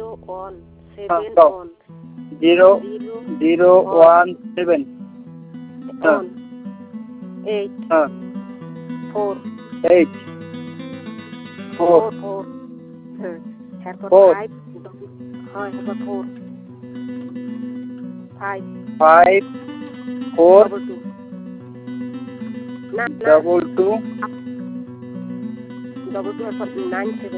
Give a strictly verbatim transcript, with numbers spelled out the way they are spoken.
Zero one হ্যাঁ, seven দাও। One zero zero zero one seven হ্যাঁ ওয়ান এইট হ্যাঁ four eight four four four হ্যাঁ এরপর Four. ফাইভ হয় এরপর four five five four double two না না ডবল টু ডবল টু এরপর নাইন সেভেন